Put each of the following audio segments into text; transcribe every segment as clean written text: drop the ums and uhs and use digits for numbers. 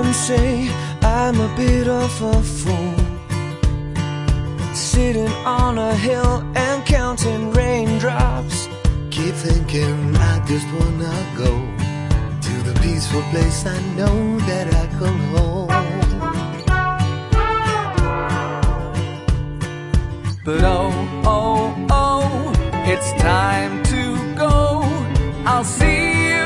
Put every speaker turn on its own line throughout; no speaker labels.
say I'm a bit of a fool, sitting on a hill and counting raindrops.
Keep thinking I just wanna go to the peaceful place I know that I call home.
But oh, oh, oh, it's time to go. I'll see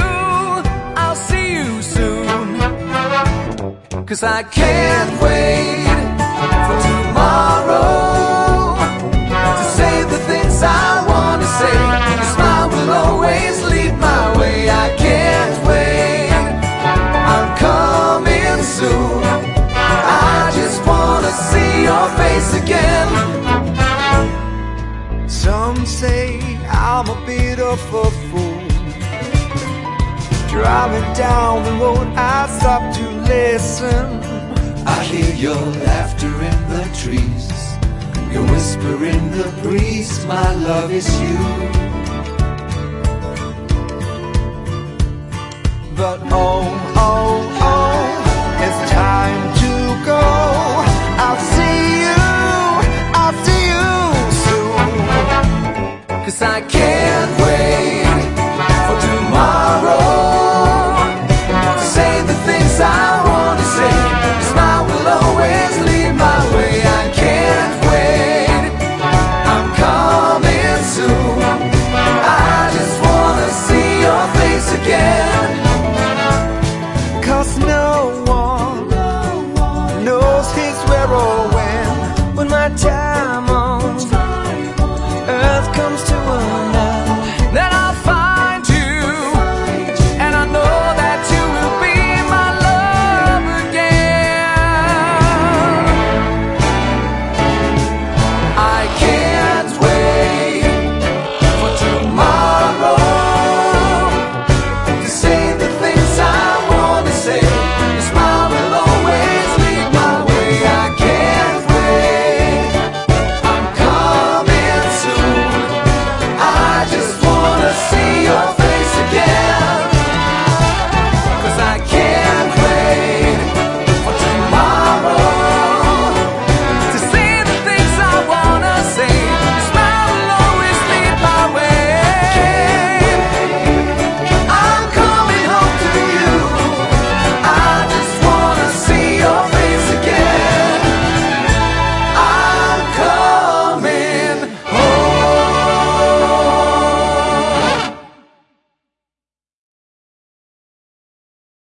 you soon. 'Cause I can't wait for tomorrow to say the things I wanna say. Your smile will always lead my way. I can't wait, I'm coming soon. I just wanna see your face again.
Some say I'm a bit of a fool, driving down the road I stop to listen.
I hear your laughter in the trees, your whisper in the breeze. My love is you.
But oh, oh, oh, it's time to go. I'll see you soon.
'Cause I can't wait